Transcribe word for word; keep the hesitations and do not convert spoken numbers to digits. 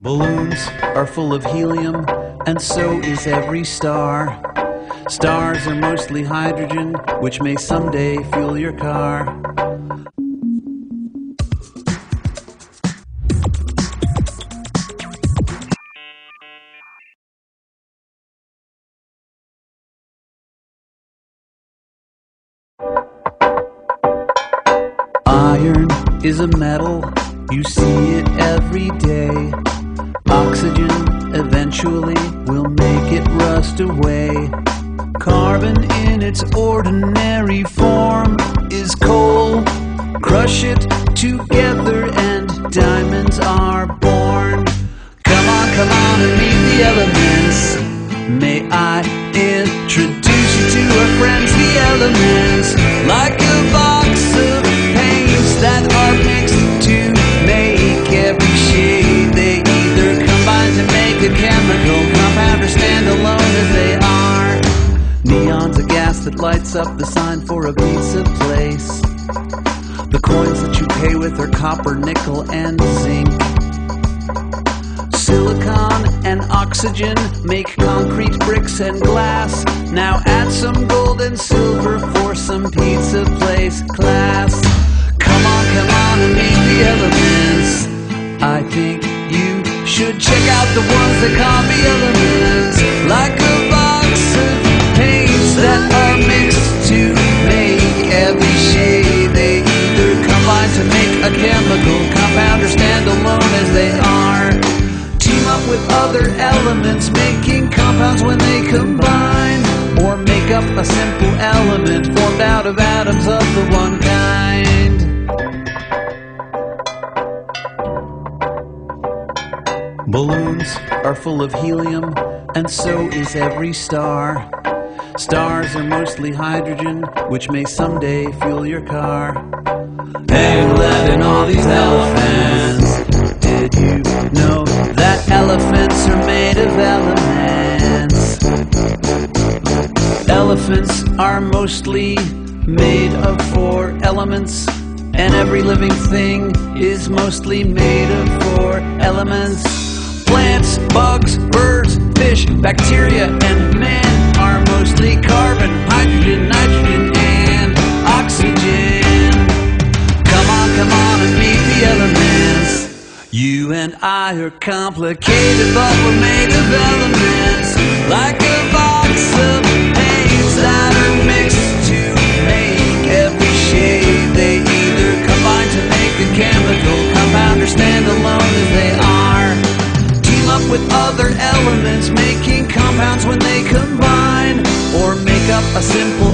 Balloons are full of helium, and so is every star. Stars are mostly hydrogen, which may someday fuel your car. Iron is a metal, you see it every day. Oxygen eventually will make it rust away. Carbon in its ordinary form is coal. Crush it together and diamonds are born. Come on, come on and meet the elements. May I introduce you to our friends, the elements. Like a box of paints that are mixed to make every shade. They either combine to make a chemical compound or stand alone as they are. Neon's a gas that lights up the sign for a pizza place. The coins that you pay with are copper, nickel, and zinc. Silicon and oxygen make concrete, bricks, and glass. Now add some gold and silver for some pizza place class. Come on, come on and meet the elements. I think you should check out the ones that call me elements. Like a box of paints that are mixed to make every shade. They either combine to make a chemical compound or stand alone as they are. Team up with other elements, making compounds when they combine, or make up a simple element formed out of atoms of the one kind. Balloons are full of helium, and so is every star. Stars are mostly hydrogen, which may someday fuel your car. Hey, Glad and all these elephants, did you know that elephants are made of elements? Elephants are mostly made of four elements, and every living thing is mostly made of four elements. Plants, bugs, birds, fish, bacteria, and man are mostly carbon, hydrogen, nitrogen, and oxygen. Come on, come on and meet the elements. You and I are complicated, but we're made of elements. Like a box of paints that are mixed to make every shade. They either combine to make a chemical compound or stand alone as they are. Team up with other elements, making compounds when they combine, or make up a simple